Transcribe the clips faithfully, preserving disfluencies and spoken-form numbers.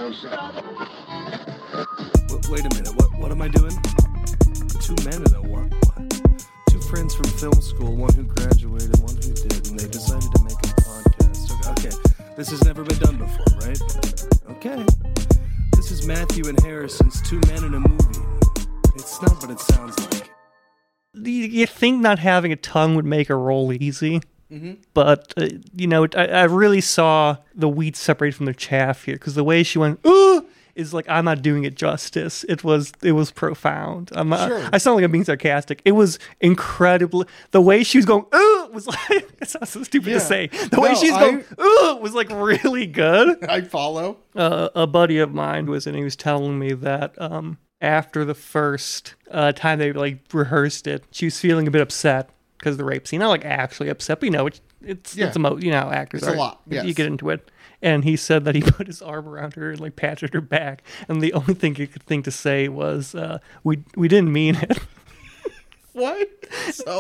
Wait a minute, what what am I doing? Two men and a what? Two friends from film school, one who graduated, one who did, and they decided to make a podcast. Okay, okay. This has never been done before, right? Okay. This is Matthew and Harrison's Two Men in a Movie. It's not what it sounds like. You think not having a tongue would make a role easy? Mm-hmm. But, uh, you know, I, I really saw the wheat separate from the chaff here, because the way she went, ooh, is like, I'm not doing it justice. It was it was profound. I'm not, sure. I sound like I'm being sarcastic. It was incredibly, the way she was going, ooh, was like, it sounds so stupid Yeah. to say. The No, way she's I- going, ooh, was like really good. I follow. Uh, a buddy of mine was, and he was telling me that um, after the first uh, time they like rehearsed it, she was feeling a bit upset because of the rape scene. Not like actually upset, but you know, it's it's, Yeah. it's emo- you know how actors It's a are. lot, You yes. get into it. And he said that he put his arm around her and like patted her back, and the only thing he could think to say was, uh, "We we didn't mean it." What? So,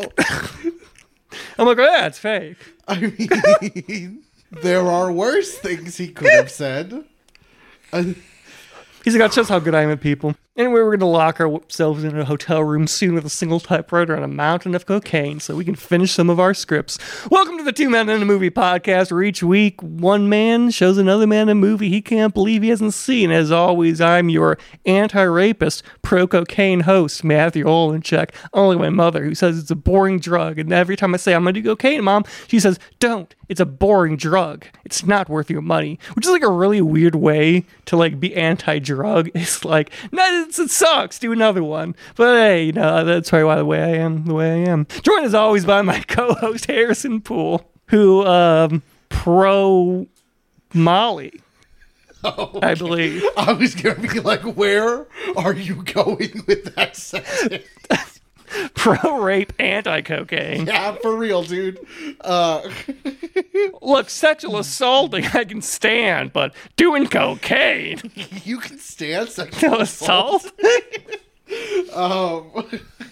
I'm like, "Oh, yeah, it's fake." I mean, there are worse things he could have said. I, He's like, "That shows how good I am at people." Anyway, we're going to lock ourselves in a hotel room soon with a single typewriter and a mountain of cocaine so we can finish some of our scripts. Welcome to the Two Men in a Movie podcast, where each week one man shows another man a movie he can't believe he hasn't seen. As always, I'm your anti-rapist, pro-cocaine host, Matthew Olenchek. Only my mother, who says it's a boring drug. And every time I say, I'm going to do cocaine, Mom, she says, don't. It's a boring drug. It's not worth your money. Which is like a really weird way to like be anti-drug. It's like, no, it's, it sucks. Do another one. But hey, you know, that's probably why the way I am the way I am. Joined as always by my co-host Harrison Poole, who um pro Molly. oh, I believe. I was gonna be like, where are you going with that sentence? Pro rape, anti cocaine. Yeah, for real, dude. Uh, Look, sexual assaulting I can stand, but doing cocaine, you can stand sexual no assault. Um,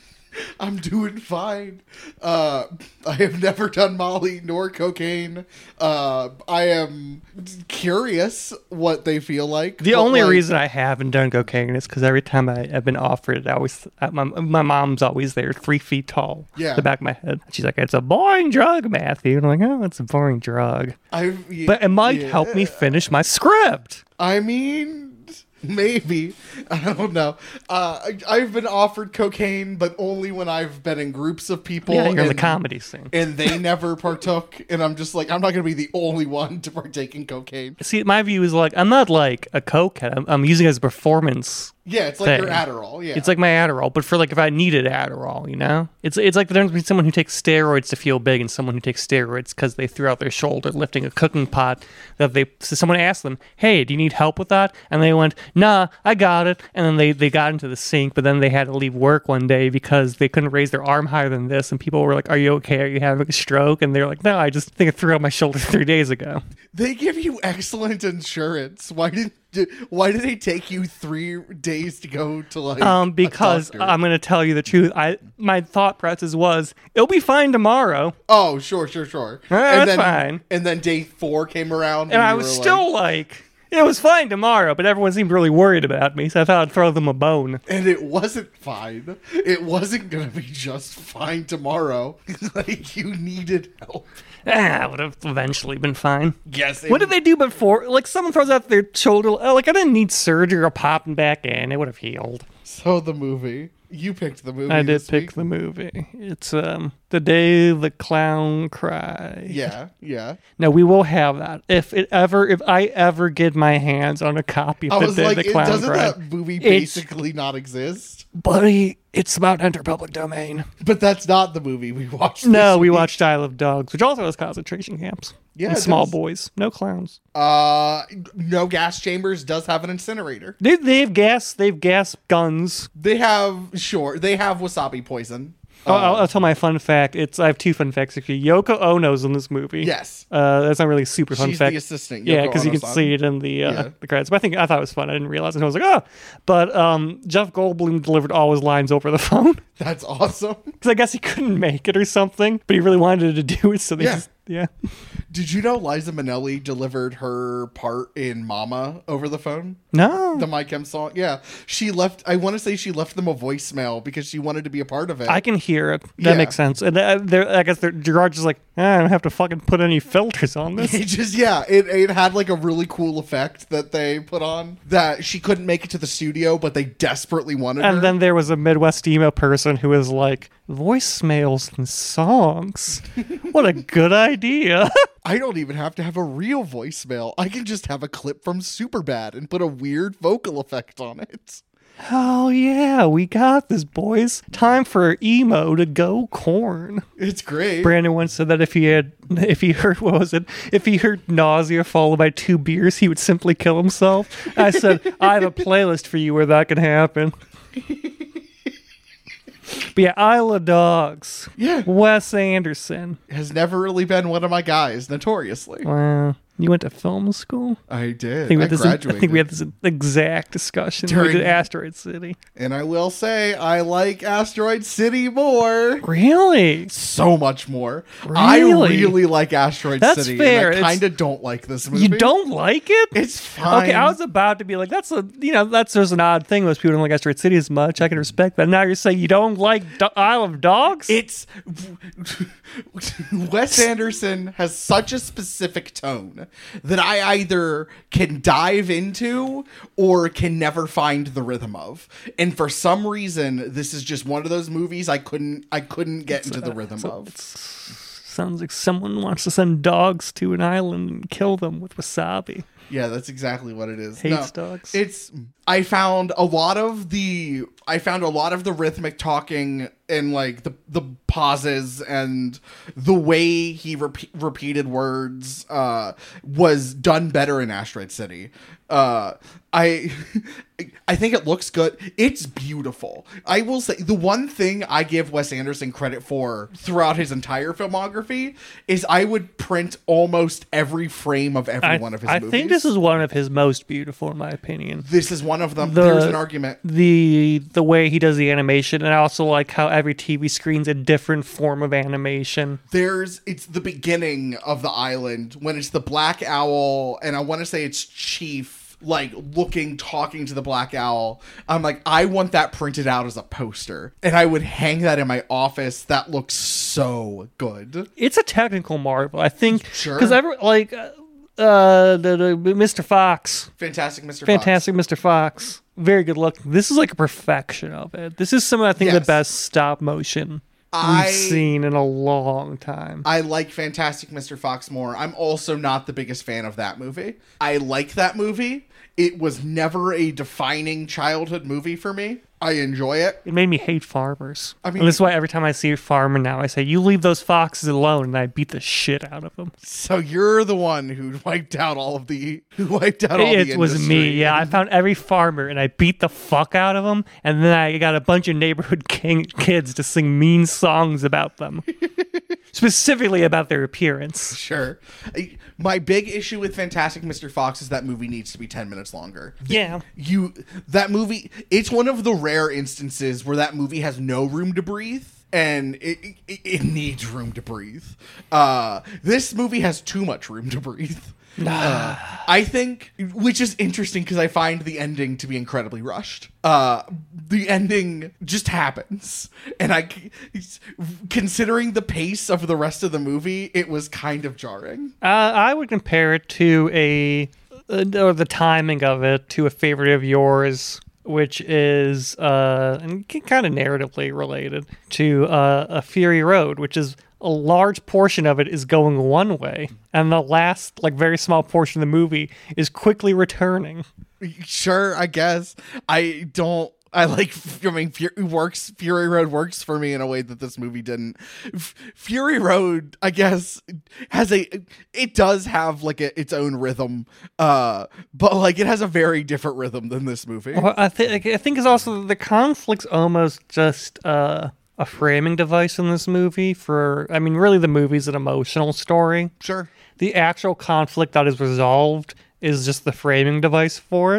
I'm doing fine. Uh, I have never done Molly nor cocaine. Uh, I am curious what they feel like. The but, only like, reason I haven't done cocaine is because every time I have been offered it, I always uh, my my mom's always there, three feet tall, Yeah. the back of my head. She's like, "It's a boring drug, Matthew," and I'm like, "Oh, it's a boring drug," I've, but it might yeah. help me finish my script. I mean, maybe. I don't know. Uh, I, I've been offered cocaine, but only when I've been in groups of people. Yeah, you're in the and- comedy scene. And they never partook, and I'm just like, I'm not going to be the only one to partake in cocaine. See, my view is like, I'm not like a cokehead. I'm, I'm using it as a performance. Yeah, it's like your Thing. Adderall, yeah. It's like my Adderall, but for like if I needed Adderall, you know? It's it's like the difference between someone who takes steroids to feel big and someone who takes steroids because they threw out their shoulder lifting a cooking pot. That they so someone asked them, "Hey, do you need help with that?" And they went, "Nah, I got it." And then they, they got into the sink, but then they had to leave work one day because they couldn't raise their arm higher than this. And people were like, "Are you okay? Are you having a stroke?" And they're like, "No, I just think I threw out my shoulder three days ago." They give you excellent insurance. Why did why did they take you three days to go to like Um, a because doctor? I'm gonna tell you the truth. I my thought process was it'll be fine tomorrow. Oh, sure, sure, sure. Uh, and that's then, fine. And then day four came around, And I you was were still like, it was fine tomorrow, but everyone seemed really worried about me, so I thought I'd throw them a bone. like, and it wasn't fine. It wasn't gonna be just fine tomorrow. Like you needed help. Ah, would have eventually been fine. Yes. it- What did they do before? Like, someone throws out their shoulder, oh, like, I didn't need surgery or popping back in. It would have healed. So the movie. You picked the movie. I did this pick week. the movie. It's um The Day the Clown Cried. Yeah, yeah. No, we will have that. If it ever, if I ever get my hands on a copy I of The was Day like, the it, Clown doesn't Cried. that movie It's- basically not exist? Buddy, it's about enter public domain. But that's not the movie we watched. No, this we week. watched Isle of Dogs, which also has concentration camps. Yeah, And it small does. boys. No clowns. Uh, No Gas Chambers does have an incinerator. They, they have gas. They have gas guns. They have sure they have wasabi poison. Oh, Uh, I'll, I'll tell my fun fact. It's I have two fun facts actually. Yoko Ono's in this movie. Yes, Uh, that's not really a super fun she's fact. the assistant. Yeah, Yoko because you can Ono-san. see it in the uh, Yeah. the credits. But I think I thought it was fun. I didn't realize it. And I was like, oh. But um, Jeff Goldblum delivered all his lines over the phone That's awesome. because I guess he couldn't make it or something, but he really wanted to do it, so they Yeah. just Yeah. Did you know Liza Minnelli delivered her part in Mama over the phone? No. The My Chem song? Yeah. She left, I want to say she left them a voicemail because she wanted to be a part of it. I can hear it. That Yeah. makes sense. And uh, they're- I guess their Gerard's just like, eh, I don't have to fucking put any filters on this. It just, yeah, it, it had like a really cool effect that they put on that she couldn't make it to the studio, but they desperately wanted her. And then there was a Midwest emo person who was like, voicemails and songs. What a good idea. I don't even have to have a real voicemail. I can just have a clip from Superbad and put a weird vocal effect on it. Oh yeah, we got this, boys. Time for emo to go corn. It's great. Brandon once said that if he had, if he heard, what was it? If he heard nausea followed by two beers, he would simply kill himself. I said, I have a playlist for you where that can happen. But yeah, Isle of Dogs. Yeah. Wes Anderson. Has never really been one of my guys, notoriously. Wow. You went to film school? I did. I think, we I had this, graduated. I think we had this exact discussion when we During- did Asteroid City. And I will say, I like Asteroid City more. Really? So much more. I Really? really like Asteroid That's City. fair. And I It's- kind of don't like this movie. You don't like it? It's fine. Okay, I was about to be like, that's a, you know, that's just an odd thing. Most people don't like Asteroid City as much. I can respect that. Now you're saying you don't like Do- Isle of Dogs? It's Wes Anderson has such a specific tone that I either can dive into or can never find the rhythm of. And for some reason, this is just one of those movies I couldn't I couldn't get into the rhythm So of. it's- sounds like someone wants to send dogs to an island and kill them with wasabi. Yeah, that's exactly what it is. Hates dogs. It's I found a lot of the I found a lot of the rhythmic talking and like the the pauses and the way he repe- repeated words uh was done better in Asteroid City. Uh I I think it looks good. It's beautiful. I will say the one thing I give Wes Anderson credit for throughout his entire filmography is I would print almost every frame of every I, one of his I movies. think this is one of his most beautiful, in my opinion. This is one of them. The- There's an argument. The the way he does the animation, and I also like how every T V screen's a different form of animation. There's it's the beginning of the island when it's the black owl, and I want to say it's Chief like looking, talking to the black owl. I'm like, I want that printed out as a poster, and I would hang that in my office. That looks so good. It's a technical marvel, I think. Sure. Because every like uh, uh the, the Mister Fox, Fantastic Mister fantastic Mister Fox, very good look. This is like a perfection of it. This is some of I think Yes. the best stop motion I- we've seen in a long time. I like Fantastic Mister Fox more. I'm also not the biggest fan of that movie. I like that movie. It was never a defining childhood movie for me. I enjoy it. It made me hate farmers. I mean- and this is why every time I see a farmer now, I say, "You leave those foxes alone," and I beat the shit out of them. So you're the one who wiped out all of the who wiped out all the It was me. industry. Yeah, I found every farmer and I beat the fuck out of them, and then I got a bunch of neighborhood king- kids to sing mean songs about them, specifically about their appearance. Sure. I- My big issue with Fantastic Mister Fox is that movie needs to be ten minutes longer. Yeah. You that movie it's one of the rare instances where that movie has no room to breathe. And it, it it needs room to breathe. Uh, this movie has too much room to breathe. Uh, I think, which is interesting because I find the ending to be incredibly rushed. Uh, the ending just happens, and I, considering the pace of the rest of the movie, it was kind of jarring. Uh, I would compare it to a, uh, or the timing of it to a favorite of yours, which is uh, and kind of narratively related to uh, a Fury Road, which is a large portion of it is going one way, and the last, like, very small portion of the movie is quickly returning. Sure, I guess. I don't. I like. I mean, Fury works. Fury Road works for me in a way that this movie didn't. F- Fury Road, I guess, has a. It does have like a, its own rhythm, uh, but like it has a very different rhythm than this movie. Well, I think I think it's also the conflict's almost just uh, a framing device in this movie for. I mean, really, the movie's an emotional story. Sure, The actual conflict that is resolved is just the framing device for it.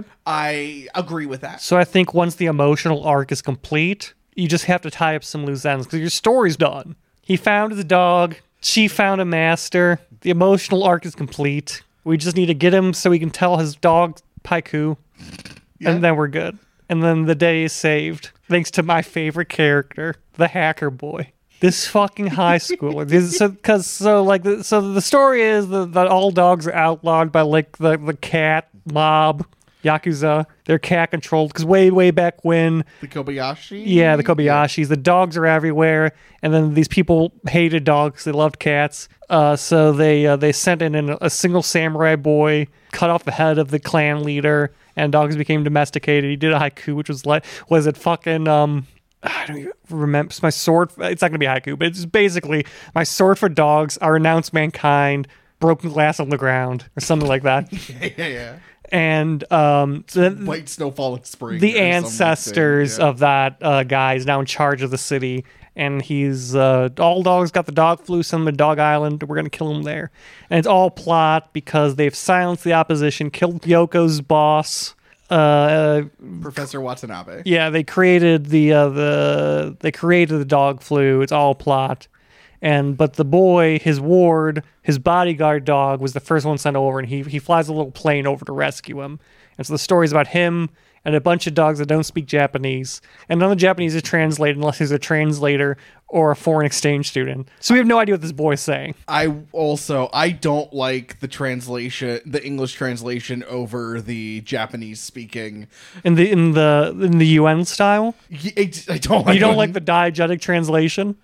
I agree with that. So I think once the emotional arc is complete, you just have to tie up some loose ends because your story's done. He found his dog. Chief found a master. The emotional arc is complete. We just need to get him so we can tell his dog Paiku, Yeah. and then we're good. And then the day is saved, thanks to my favorite character, the hacker boy. This fucking high schooler. This, so, cause so like, the, so the story is that, that all dogs are outlawed by like the the cat mob, Yakuza. They're cat controlled because way way back when. The Kobayashi? Yeah, the Kobayashis. The dogs are everywhere, and then these people hated dogs. They loved cats. Uh, so they uh, they sent in an, a single samurai boy, cut off the head of the clan leader, and dogs became domesticated. He did a haiku, which was like, was it fucking um. I don't even remember. It's my sword. It's not going to be haiku, but it's basically my sword for dogs. I renounce mankind. Broken glass on the ground, or something like that. yeah, yeah, yeah. And um, so then White snowfall in spring. the or ancestors something. Yeah. of that uh, guy is now in charge of the city, and he's uh, all dogs got the dog flu. Some at Dog Island. We're gonna kill him there, and it's all plot because they've silenced the opposition, killed Yoko's boss. Uh, Professor Watanabe. yeah, they created the uh, the they created the dog flu. It's all plot. And but the boy, his ward, his bodyguard dog was the first one sent over, and he he flies a little plane over to rescue him. And so the story's about him and a bunch of dogs that don't speak Japanese, and none of the Japanese is translated unless there's a translator or a foreign exchange student. So we have no idea what this boy's saying. I also I don't like the translation, the English translation over the Japanese speaking. In the in the in the U N style, I, I don't. Like you don't when- like the diegetic translation.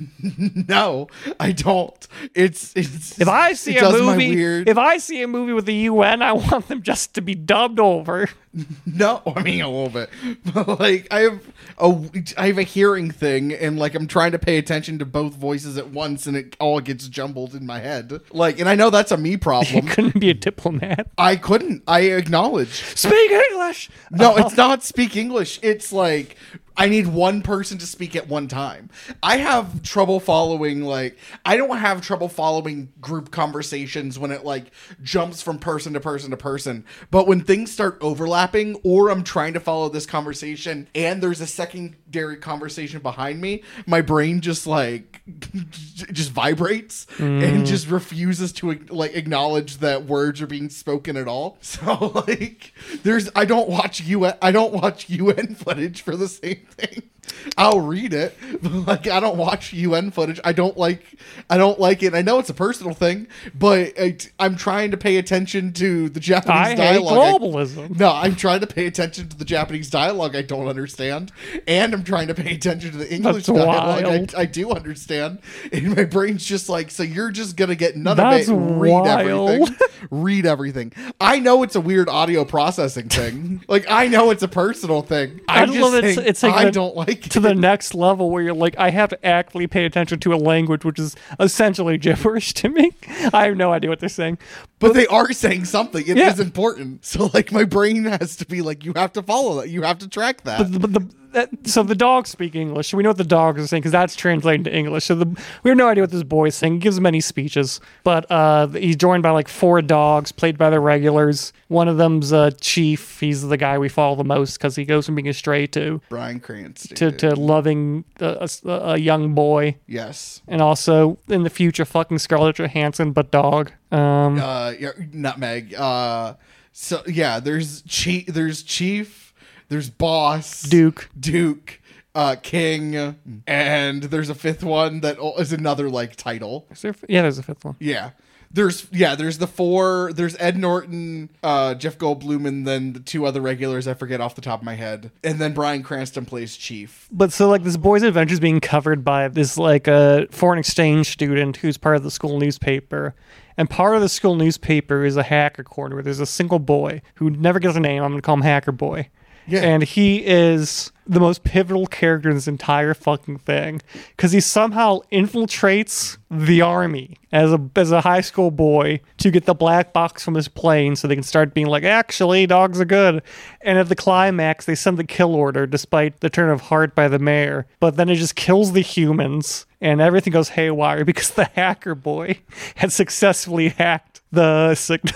No, I don't. It's it's. If I see it a does my movie, weird. if I see a movie with the U N, I want them just to be dubbed over. No, I mean a little bit, but like I have a I have a hearing thing, and like I'm trying to pay attention to both voices at once, and it all gets jumbled in my head. Like, and I know that's a me You problem. couldn't be a diplomat. I couldn't. I acknowledge. Speak English. No, it's not speak English. It's like I need one person to speak at one time. I have trouble following, like, I don't have trouble following group conversations when it, like, jumps from person to person to person. But when things start overlapping, or I'm trying to follow this conversation and there's a secondary conversation behind me, my brain just, like, just vibrates and just refuses to, like, acknowledge that words are being spoken at all. So, like, there's, I don't watch U N, I don't watch U N footage for the same thing. I'll read it, but like I don't watch U N footage. I don't like I don't like it. I know it's a personal thing, but I, I'm trying to pay attention to the Japanese I hate dialogue. globalism. No, I'm trying to pay attention to the Japanese dialogue I don't understand, and I'm trying to pay attention to the English That's dialogue wild. I, I do understand. And my brain's just like, so you're just gonna get none That's of it. Read wild. everything. Read everything. I know it's a weird audio processing thing. Like I know it's a personal thing. I I'm love just it's- saying it's like I the- don't like it. To the next level where you're like, I have to actively pay attention to a language which is essentially gibberish to me. I have no idea what they're saying. But they are saying something. It is Yeah. important. So like my brain has to be like, you have to follow that. You have to track that. But the, but the that, so the dogs speak English. So we know what the dogs are saying because that's translated to English. So the, we have no idea what this boy is saying. He gives many speeches, but uh, he's joined by like four dogs played by the regulars. One of them's uh, Chief. He's the guy we follow the most because he goes from being a stray to Bryan Cranston. to, to loving a, a, a young boy. yes. And also in the future, fucking Scarlett Johansson, but dog. Um, Uh, yeah, Nutmeg. Uh, so yeah, there's Chief. There's Chief. There's Boss. Duke. Duke. Uh, King. And there's a fifth one that is another like title. Is there, yeah, there's a fifth one. Yeah. There's yeah, there's the four. There's Ed Norton, uh, Jeff Goldblum, and then the two other regulars I forget off the top of my head. And then Bryan Cranston plays Chief. But so like this boy's adventure is being covered by this like a foreign exchange student who's part of the school newspaper. And part of the school newspaper is a hacker corner where there's a single boy who never gets a name. I'm going to call him Hacker Boy. Yeah. And he is the most pivotal character in this entire fucking thing because he somehow infiltrates the army as a as a high school boy to get the black box from his plane so they can start being like, actually, dogs are good. And at the climax, they send the kill order despite the turn of heart by the mayor. But then it just kills the humans and everything goes haywire because the hacker boy had successfully hacked the signal.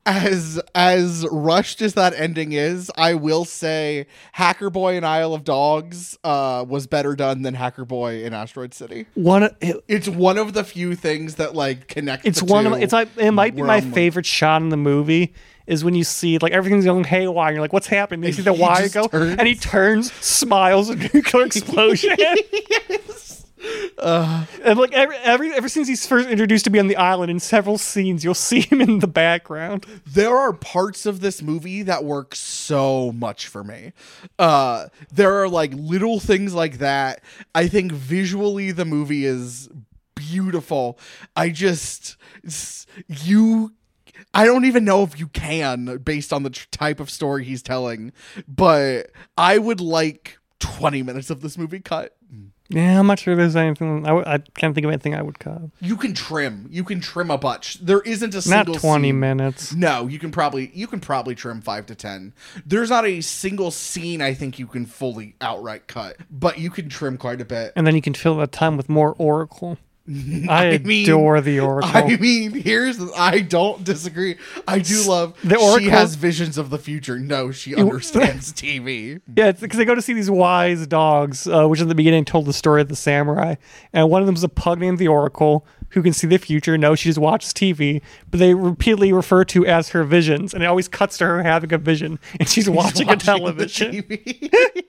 as as rushed as that ending is, I will say Hacker Boy in Isle of Dogs uh, was better done than Hacker Boy in Asteroid City. One, it, It's one of the few things that like connect. it's the one two of it's like it might be where my I'm like- favorite shot in the movie. Is when you see like everything's going haywire. And you're like, what's happening? You see the he wire just go, turns. and he turns, smiles, a nuclear explosion. Yes. Uh, And like every, every ever since he's first introduced to be on the island, in several scenes, you'll see him in the background. there are parts of this movie that work so much for me. Uh, there are like little things like that. I think visually the movie is beautiful. I just s- you. I don't even know if you can, based on the tr- type of story he's telling, but I would like twenty minutes of this movie cut. Yeah, I'm not sure there's anything. I, w- I can't think of anything I would cut. You can trim. You can trim a bunch. There isn't a Not single twenty scene. minutes. No, you can probably you can probably trim five to ten. There's not a single scene I think you can fully outright cut, but you can trim quite a bit. And then you can fill that time with more Oracle. I, I mean- adore the Oracle. I mean, here's I don't disagree. I do love The she Oracle- has visions of the future. No, she understands T V. Yeah, it's because they go to see these wise dogs, uh, which in the beginning told the story of the samurai. And one of them is a pug named the Oracle, who can see the future. No, she just watches T V, but they repeatedly refer to as her visions. And it always cuts to her having a vision, and she's watching, a the television. T V.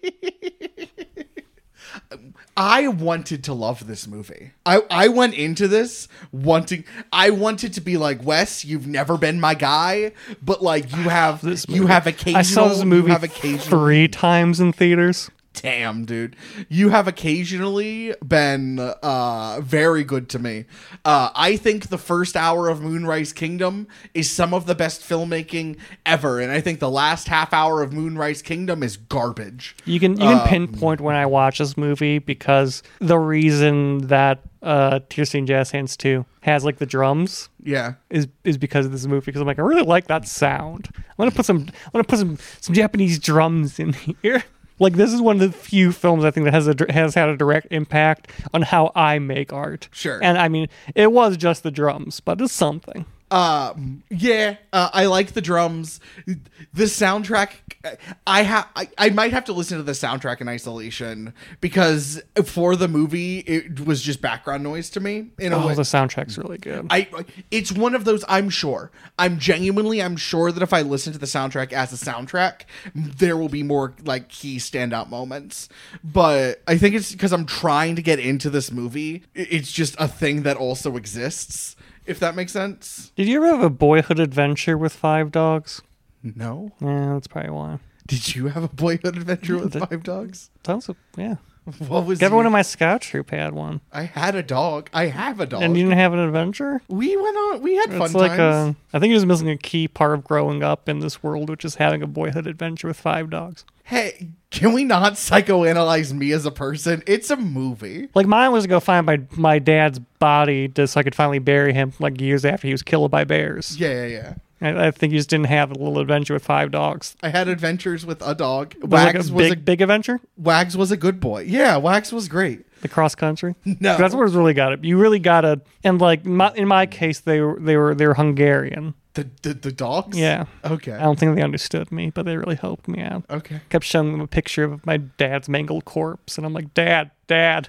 I wanted to love this movie. I, I went into this wanting I wanted to be like, Wes, you've never been my guy, but like you have This you movie. have occasional I saw this movie you have occasional three times in theaters. Damn, dude. You have occasionally been uh, very good to me. Uh, I think the first hour of Moonrise Kingdom is some of the best filmmaking ever, and I think the last half hour of Moonrise Kingdom is garbage. You can you can Um, pinpoint when I watch this movie because the reason that uh, Tears in Jazz Hands two has like the drums Yeah. is is because of this movie. Because I'm like, I really like that sound. I'm gonna put some I'm gonna put some some Japanese drums in here. Like, this is one of the few films I think that has a, has had a direct impact on how I make art. Sure. And I mean, it was just the drums, but it's something. Um, yeah, uh, I like the drums. The soundtrack, I have, I, I might have to listen to the soundtrack in isolation because for the movie, it was just background noise to me in a Oh, way. the soundtrack's really good. I, it's one of those. I'm sure. I'm genuinely. I'm sure that if I listen to the soundtrack as a soundtrack, there will be more like key standout moments. But I think it's because I'm trying to get into this movie. It's just a thing that also exists. If that makes sense. Did you ever have a boyhood adventure with five dogs? No. Yeah, that's probably why. Did you have a boyhood adventure with Did- five dogs? Sounds yeah. What was? Everyone your- in my scout troop had one. I had a dog. I have a dog. And you didn't have an adventure? we went on. We had fun It's like times. a, I think he was missing a key part of growing up in this world, which is having a boyhood adventure with five dogs. Hey, can we not psychoanalyze me as a person? It's a movie. Like, mine was to go find my my dad's body just so I could finally bury him like years after he was killed by bears. Yeah, yeah, yeah. I, I think you just didn't have a little adventure with five dogs. I had adventures with a dog. Was it like Wags a was big a big adventure? Wags was a good boy. Yeah, Wags was great. The cross country. No. That's what it's really got it. You really gotta, and like my, in my case, they were they were they were Hungarian. The the, the dogs. Yeah. Okay. I don't think they understood me, but they really helped me out. Okay. Kept showing them a picture of my dad's mangled corpse, and I'm like, Dad, Dad.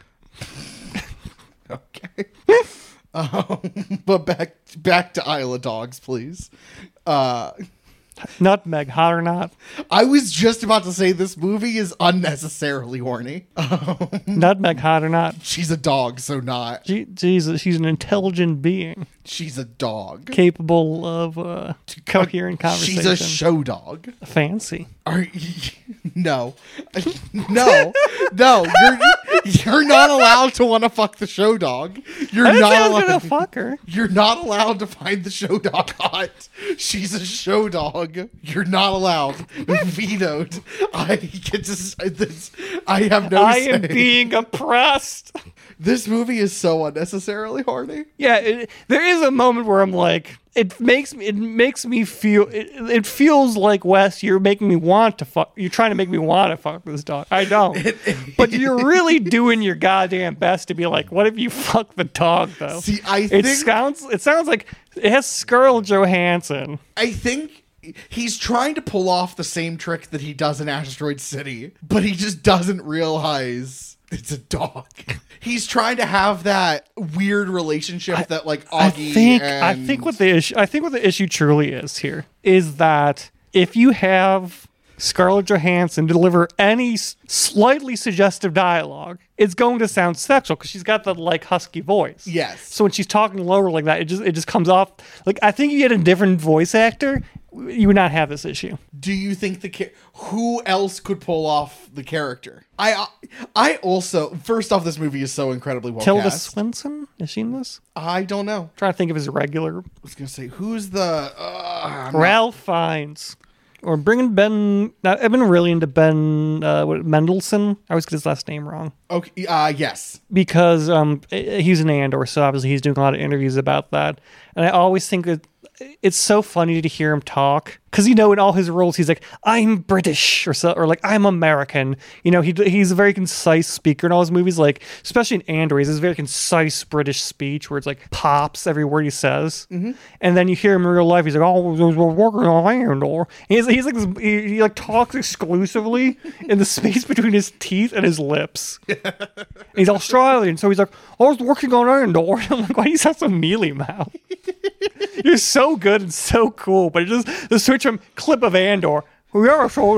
Okay. um, but back back to Isle of Dogs, please. Uh, Nutmeg, hot or not? I was just about to say this movie is unnecessarily horny. Um, Nutmeg, hot or not? she's a dog, so not. She, Jesus, she's an intelligent being, She's a dog. capable of uh, coherent conversation. She's a show dog. Fancy. Are you, no, no, no. You're you're not allowed to want to fuck the show dog. You're I didn't not say I was allowed. gonna fuck her. You're not allowed to find the show dog hot. She's a show dog. You're not allowed. Vetoed. I get to. s- This, I have no. I say. am being oppressed. This movie is so unnecessarily horny. Yeah, it, there is a moment where I'm like, it makes me it makes me feel it, it feels like, Wes, you're making me want to fuck you're trying to make me want to fuck this dog. I don't. But you're really doing your goddamn best to be like, what if you fuck the dog though? See, I it think sounds it sounds like it has Scarlett Johansson. I think he's trying to pull off the same trick that he does in Asteroid City, but he just doesn't realize it's a dog. He's trying to have that weird relationship I, that like Augie I think and... I think what the issue I think what the issue truly is here is that if you have Scarlett Johansson deliver any s- slightly suggestive dialogue, it's going to sound sexual because she's got the like husky voice. Yes. So when she's talking lower like that, it just it just comes off like, I think you get a different voice actor, you would not have this issue. Do you think the ca- who else could pull off the character? I I also first off, this movie is so incredibly well Tilda cast. Swinton, is she in this? I don't know. I'm trying to think of his regular. I was gonna say who's the uh, I'm Ralph Fiennes. Or bringing Ben. I've been really into Ben uh, what, Mendelsohn. I always get his last name wrong. not- okay. Uh, yes. Because um, he's an Andor, so obviously he's doing a lot of interviews about that. And I always think that it's so funny to hear him talk. Because, you know, in all his roles, he's like, I'm British, or so, or like, I'm American. You know, he he's a very concise speaker in all his movies, like, especially in Andor, he's this very concise British speech where it's like pops every word he says. Mm-hmm. And then you hear him in real life, he's like, oh, we're working on Andor. And he's, he's like, this, he, he like talks exclusively in the space between his teeth and his lips. And he's Australian, so he's like, I was working on Andor. I'm like, why do you sound so mealy mouth? You're so good and so cool, but it just the switch from clip of Andor. We are so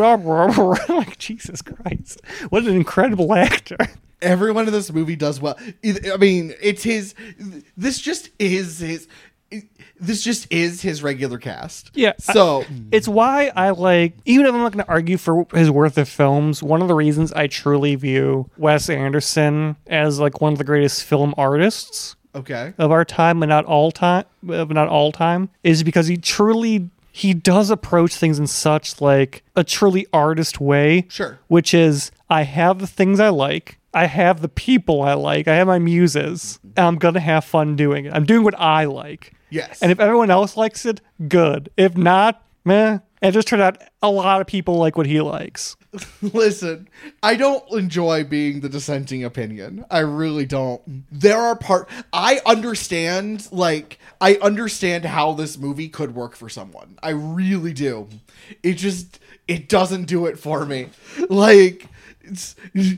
like, Jesus Christ, what an incredible actor! Everyone in this movie does well. I mean, it's his. This just is his. This just is his regular cast. Yeah. So I, it's why I like, even if I'm not going to argue for his worth of films, one of the reasons I truly view Wes Anderson as like one of the greatest film artists. Okay. Of our time, but not all time, but not all time, is because he truly he does approach things in such like a truly artist way. Sure. Which is, I have the things I like, I have the people I like, I have my muses, and I'm gonna have fun doing it. I'm doing what I like. Yes. And if everyone else likes it, good. If not, meh. And it just turned out a lot of people like what he likes. Listen, I don't enjoy being the dissenting opinion. I really don't. There are part I understand, like I understand how this movie could work for someone. I really do. It just it doesn't do it for me. Like it's,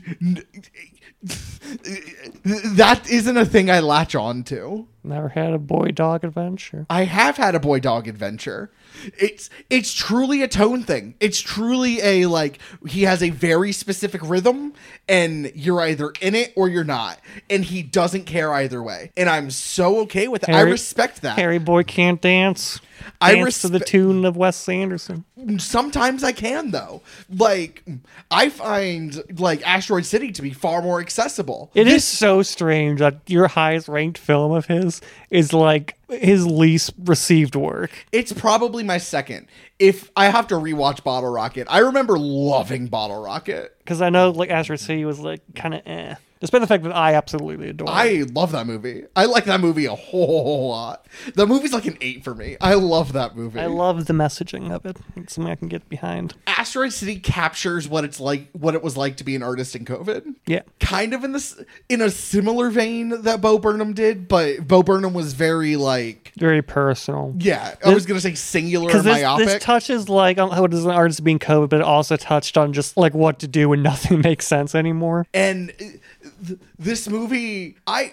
that isn't a thing I latch on to. Never had a boy dog adventure. I have had a boy dog adventure. It's it's truly a tone thing. It's truly a like he has a very specific rhythm and you're either in it or you're not. And he doesn't care either way. And I'm so okay with it. I respect that. Harry Boy can't dance. I Dance respe- to the tune of Wes Anderson. Sometimes I can though. Like I find like Asteroid City to be far more accessible. It is so strange that your highest ranked film of his is like his least received work. It's probably my second. If I have to rewatch Bottle Rocket, I remember loving Bottle Rocket. Because I know like Asteroid City was like kind of eh. Despite the fact that I absolutely adore it. I love that movie. I like that movie a whole lot. The movie's like an eight for me. I love that movie. I love the messaging of it. It's something I can get behind. Asteroid City captures what it's like, what it was like to be an artist in COVID. Yeah. Kind of in this, in a similar vein that Bo Burnham did, but Bo Burnham was very like, very personal. yeah, I was gonna say singular and this, myopic. this touches like on how it is an artist being COVID, but it also touched on just like what to do when nothing makes sense anymore. And th- this movie, I,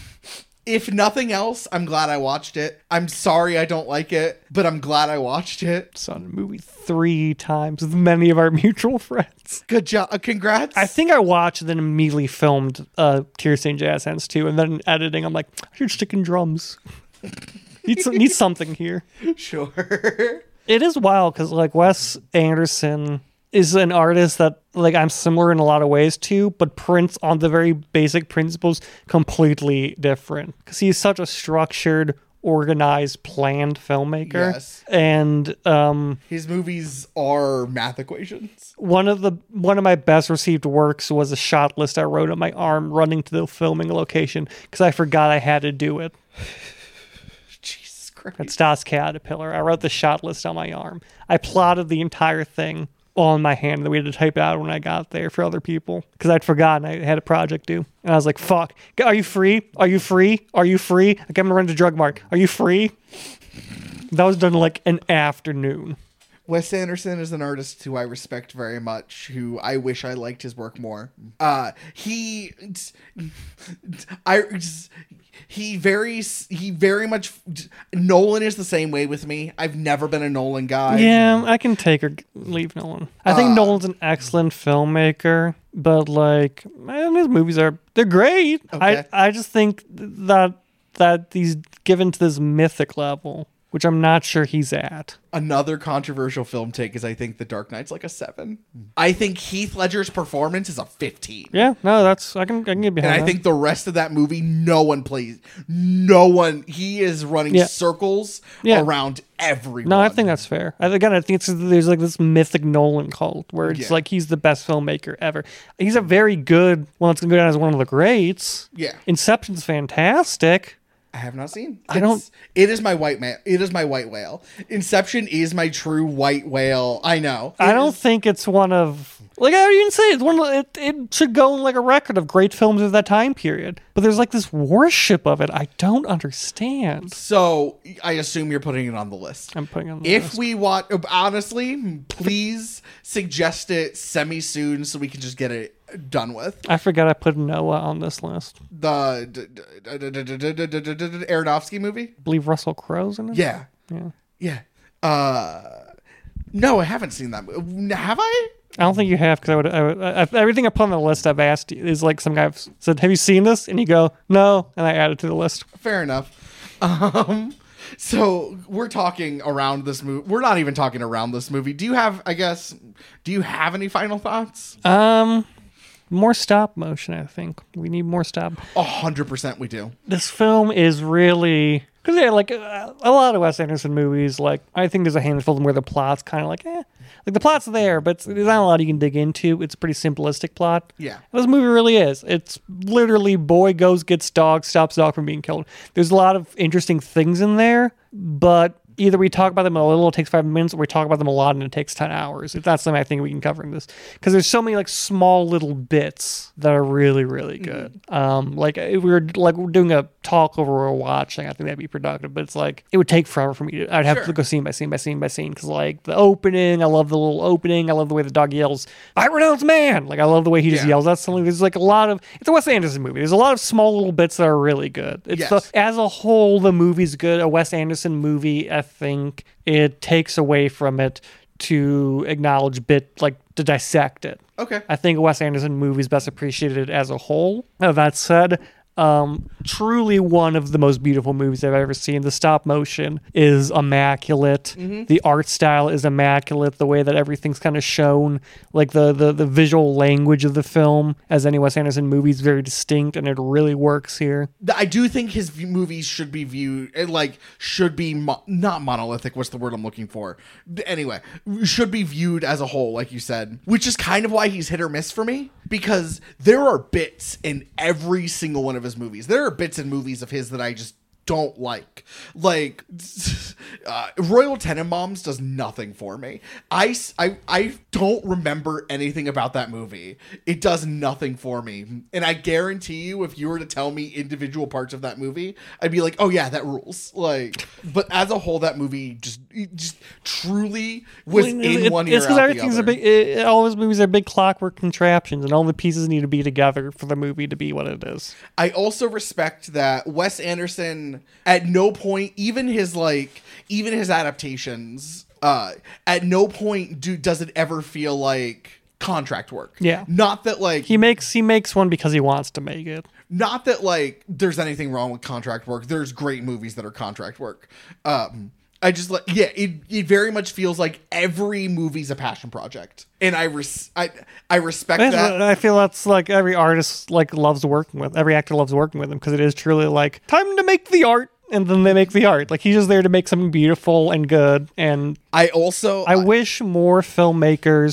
if nothing else, I'm glad I watched it. I'm sorry I don't like it, but I'm glad I watched it. Saw the movie three times with many of our mutual friends. Good job. Uh, congrats. I think I watched and then immediately filmed uh, Tears Stained Jazz Hands too, and then in editing, I'm like, I should stick in drums. need, some, need something here. Sure. It is wild because like Wes Anderson is an artist that like I'm similar in a lot of ways to, but prints on the very basic principles completely different because he's such a structured, organized, planned filmmaker. Yes. And um, his movies are math equations. one of the one of my best received works was a shot list I wrote on my arm running to the filming location because I forgot I had to do it. Jesus Christ. Great. That's Das Caterpillar. I wrote the shot list on my arm. I plotted the entire thing on my hand, and we had to type it out when I got there for other people because I'd forgotten I had a project due. And I was like, fuck, are you free? Are you free? Are you free? Okay, I'm going to run to Drug Mart. Are you free? That was done in like an afternoon. Wes Anderson is an artist who I respect very much, who I wish I liked his work more. Uh, he, I, he very, he very much, Nolan is the same way with me. I've never been a Nolan guy. Yeah, I can take or leave Nolan. I think Uh, Nolan's an excellent filmmaker, but like, man, his movies are, they're great. Okay. I, I just think that, that he's given to this mythic level, which I'm not sure he's at. Another controversial film take is I think The Dark Knight's like a seven. I think Heath Ledger's performance is a fifteen. Yeah, no, that's I can I can get behind And I that. think the rest of that movie, no one plays. No one. He is running Yeah. circles Yeah. around everyone. No, I think that's fair. I, again, I think it's, there's like this mythic Nolan cult where it's Yeah. like he's the best filmmaker ever. He's a very good, well, it's going to go down as one of the greats. Yeah. Inception's fantastic. I have not seen. I don't- It's- It is my white man. It is my white whale. Inception is my true white whale. I know. I It don't is- think it's one of, like, I would even say it's one of, it, it should go on like a record of great films of that time period. But there's like this worship of it I don't understand. So I assume you're putting it on the list. I'm putting on the If list. we watch, honestly, please suggest it semi soon so we can just get it done with. I forgot I put Noah on this list. The d- d- d- d- d- d- d- d- d- Aronofsky movie. I believe Russell Crowe's in it. Yeah, Yeah. yeah. Uh, no, I haven't seen that movie. Have I? I don't think you have because I would, I would I, everything I put on the list I've asked you is like some guy said, "Have you seen this?" And you go, "No," and I add it to the list. Fair enough. Um, so we're talking around this movie. We're not even talking around this movie. Do you have? I guess. Do you have any final thoughts? Um, more stop motion. I think we need more stop. A hundred percent, we do. This film is really because yeah, like uh, a lot of Wes Anderson movies. Like I think there's a handful of them where the plot's kind of like, eh, like the plot's there, but it's, there's not a lot you can dig into. It's a pretty simplistic plot. Yeah. This movie really is. It's literally boy goes, gets dog, stops dog from being killed. There's a lot of interesting things in there, but either we talk about them a little, it takes five minutes, or we talk about them a lot and it takes ten hours. If that's something I think we can cover in this. Because there's so many like small little bits that are really, really good. Mm-hmm. Um, like if we were like we're doing a talk over or watching, I think that'd be productive. But it's like it would take forever for me to I'd have Sure. to go scene by scene by scene by scene. Because like the opening, I love the little opening. I love the way the dog yells, "I renounce man!" Like I love the way he just Yeah. yells. That's something there's like a lot of it's a Wes Anderson movie. There's a lot of small little bits that are really good. It's Yes. the, as a whole, the movie's good. A Wes Anderson movie, I think it takes away from it to acknowledge bit like to dissect it. Okay. I think a Wes Anderson movie is best appreciated as a whole. Now, that said, um, truly one of the most beautiful movies I've ever seen. The stop motion is immaculate. The art style is immaculate. The way that everything's kind of shown, like the, the the visual language of the film, as any Wes Anderson movie, is very distinct, and it really works here. I do think his v- movies should be viewed eh, like should be mo- not monolithic. What's the word I'm looking for? Anyway, should be viewed as a whole, like you said, which is kind of why he's hit or miss for me because there are bits in every single one of his movies. There are bits in movies of his that I just don't like. Like, uh, Royal Tenenbaums does nothing for me. I, s- I, I don't remember anything about that movie. It does nothing for me. And I guarantee you, if you were to tell me individual parts of that movie, I'd be like, oh yeah, that rules. Like, but as a whole, that movie just, it just truly was Well, in it- one ear, it's out because the everything's a other. big. It, all his movies are big clockwork contraptions, and all the pieces need to be together for the movie to be what it is. I also respect that Wes Anderson at no point, even his like, even his adaptations, uh, at no point do does it ever feel like contract work. Yeah. Not that like He makes he makes one because he wants to make it. not that like there's anything wrong with contract work. There's great movies that are contract work. Um I just like yeah, it it very much feels like every movie's a passion project. And I res- I I respect that. I feel that's like every artist like loves working with every actor loves working with him because it is truly like time to make the art, and then they make the art. Like he's just there to make something beautiful and good. And I also I wish more filmmakers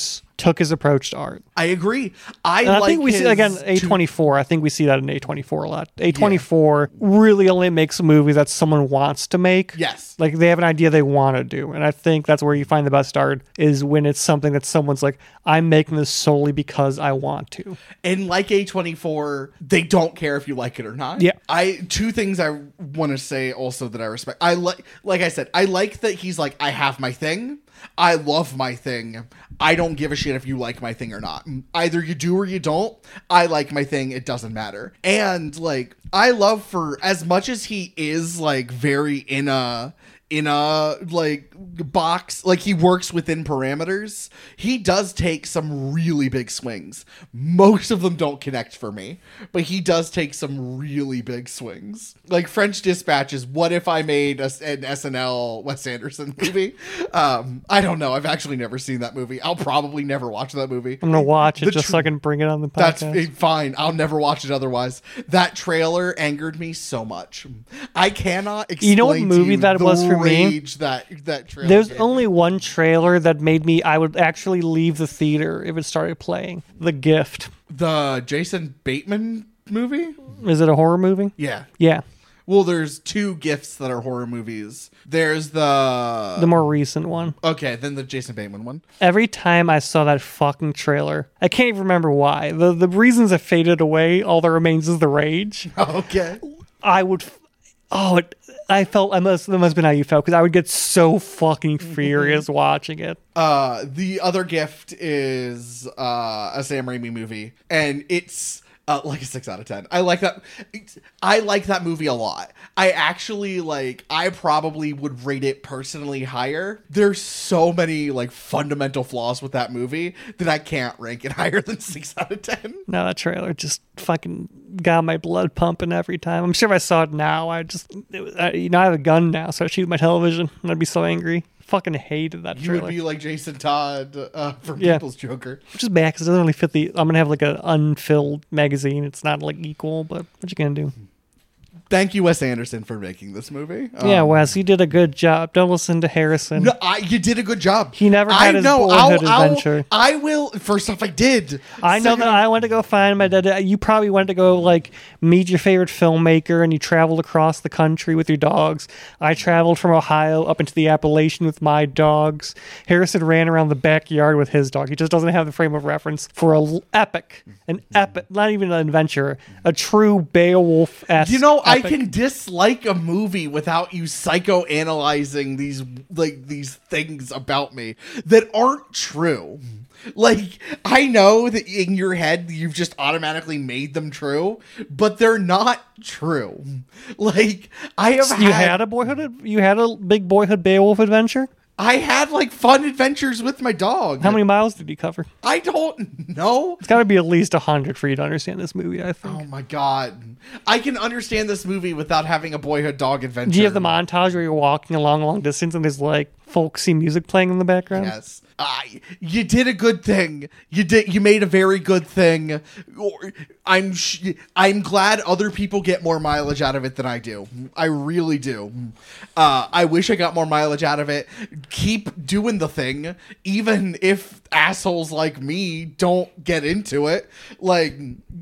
took his approach to art. I agree. I, And I like think we see his again A two- twenty-four. I think we see that in A twenty-four a lot. A twenty-four really only makes a movie that someone wants to make. Yes. Like they have an idea they want to do. And I think that's where you find the best art is when it's something that someone's like, I'm making this solely because I want to. And like A twenty-four, they don't care if you like it or not. Yeah. I two things I want to say also that I respect. I like like I said, I like that he's like, I have my thing. I love my thing. I don't give a shit if you like my thing or not. Either you do or you don't. I like my thing. It doesn't matter. And like, I love for as much as he is like very in a in a like box, like he works within parameters, he does take some really big swings. Most of them don't connect for me, but he does take some really big swings. Like French Dispatch is what if I made a, an S N L Wes Anderson movie? um, I don't know. I've actually never seen that movie. I'll probably never watch that movie. I'm going to watch it The just tr- so I can bring it on the That's podcast. eh, fine. I'll never watch it otherwise. That trailer angered me so much. I cannot explain You know what to movie you that the was for me? rage That that trailer. There's gave. only one trailer that made me, I would actually leave the theater if it started playing. The Gift. the Jason Bateman movie. Is it a horror movie? Yeah. Yeah. Well, there's two gifts that are horror movies. There's the The more recent one. okay, then the Jason Bateman one. Every time I saw that fucking trailer, I can't even remember why. The the reasons have faded away. All that remains is the rage. Okay. I would, f- oh, it, I felt, I must, that must have been how you felt, because I would get so fucking furious watching it. Uh, the other gift is uh, a Sam Raimi movie, and it's uh, like a six out of ten. I like that. It's, I like that movie a lot. I actually like. I probably would rate it personally higher. There's so many like fundamental flaws with that movie that I can't rank it higher than six out of ten. No, that trailer just fucking got my blood pumping every time. I'm sure if I saw it now, I just, it was, I, you know, I have a gun now, so I'd shoot my television, and I'd be so angry. Fucking hated that You trailer. would be like Jason Todd uh, from Yeah. People's Joker. Which is bad because it doesn't really fit the. I'm gonna have like an unfilled magazine. It's not like equal, but what you gonna do? Thank you, Wes Anderson, for making this movie. yeah, Um, Wes, you did a good job. Don't listen to Harrison. No, I, you did a good job. He never had I his know. boyhood I'll, I'll, adventure. I will. First off, I did. I know Second that off- I went to go find my dad. You probably went to go like meet your favorite filmmaker, and you traveled across the country with your dogs. I traveled from Ohio up into the Appalachian with my dogs. Harrison ran around the backyard with his dog. He just doesn't have the frame of reference for a l- epic, an epic, not even an adventure, a true Beowulf. You know, I can dislike a movie without you psychoanalyzing these like these things about me that aren't true. Like, I know that in your head you've just automatically made them true, but they're not true. Like, I have You had, had a boyhood. You had a big boyhood Beowulf adventure. I had like fun adventures with my dog. How many miles did you cover? I don't know. It's got to be at least a hundred for you to understand this movie. I think. Oh my god. I can understand this movie without having a boyhood dog adventure. Do you have the montage where you're walking along a long distance and there's like folksy music playing in the background? Yes. I, you did a good thing. You did. You made a very good thing. Or- I'm. Sh- I'm glad other people get more mileage out of it than I do. I really do. Uh, I wish I got more mileage out of it. Keep doing the thing, even if assholes like me don't get into it. Like,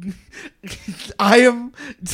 I am.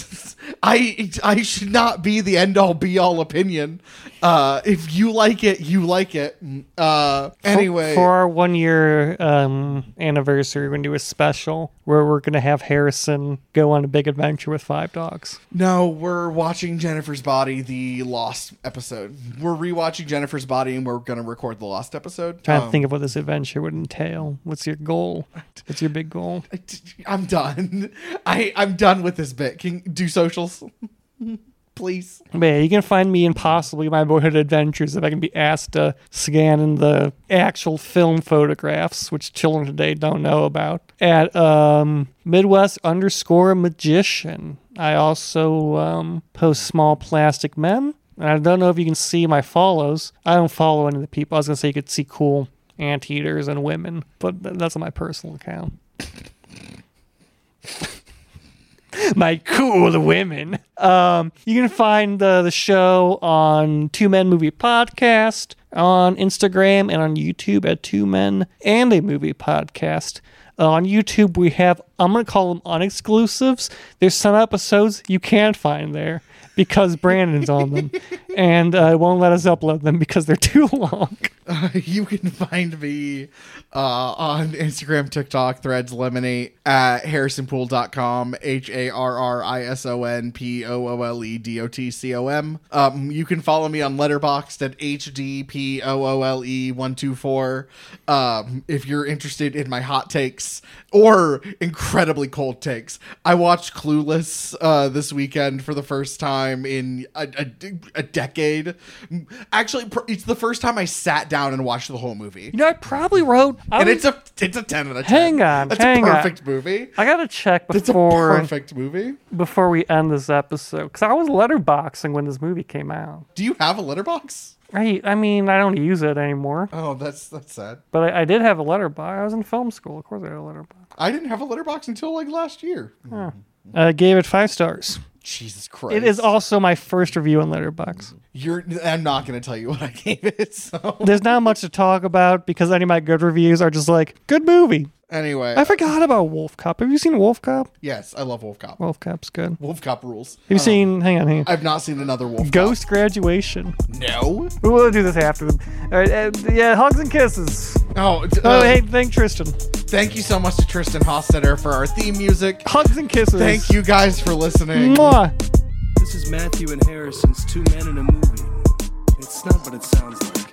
I. I should not be the end all be all opinion. Uh, if you like it, you like it. Uh, anyway. For, for our one year um, anniversary, we're going to do a special where we're going to have Harrison go on a big adventure with five dogs. No, we're watching Jennifer's Body, the Lost episode. We're rewatching Jennifer's Body, and we're going to record the Lost episode. Trying Um, to think of what this adventure would entail. What's your goal? What's your big goal? I'm done. I, I'm done with this bit. Can do socials, please? But yeah, you can find me in possibly my boyhood adventures if I can be asked to scan in the actual film photographs, which children today don't know about, at um, Midwest underscore magician. I also um, post small plastic men. And I don't know if you can see my follows. I don't follow any of the people. I was going to say you could see cool anteaters and women, but th- that's on my personal account. My cool women. Um, you can find uh, the show on Two Men Movie Podcast on Instagram and on YouTube at Two Men and a Movie Podcast. Uh, on YouTube, we have, I'm going to call them unexclusives. There's some episodes you can't find there because Brandon's on them and uh, won't let us upload them because they're too long. Uh, you can find me uh, on Instagram, TikTok, Threads, Lemonade, at harrison poole dot com, H A R R I S O N P O O L E D O T C O M. Um, you can follow me on Letterboxd at H D P O O L E one two four um, if you're interested in my hot takes or incredibly cold takes. I watched Clueless uh, this weekend for the first time in a, a, a decade. Actually, it's the first time I sat down and watched the whole movie. You know, I probably wrote... I And was- it's a it's a ten out of ten. Hang on, That's hang a on. perfect movie. I gotta check It's a before perfect movie. before we end this episode because I was letterboxing when this movie came out. Do you have a letterbox? I I mean I don't use it anymore, Oh, that's that's sad. but I, I did have a letterbox. I was in film school, of course I had a letterbox. I didn't have a letterbox until like last year. I gave it five stars. Jesus Christ! It is also my first review on Letterboxd. You're. I'm not going to tell you what I gave it. So There's not much to talk about because any of my good reviews are just like good movie. anyway, I forgot about Wolf Cop. Have you seen Wolf Cop? yes, I love Wolf Cop. Wolf Cop's good. Wolf Cop rules. Have you Um, seen? Hang on, hang on. I've not seen another Wolf Ghost Graduation. Cop. No. We'll do this after them. All right, uh, yeah, hugs and kisses. Oh, d- Oh, uh, hey, thank Tristan. thank you so much to Tristan Hostetter for our theme music. Hugs and kisses. Thank you guys for listening. Mwah. This is Matthew and Harrison's Two Men in a Movie. It's not what it sounds like.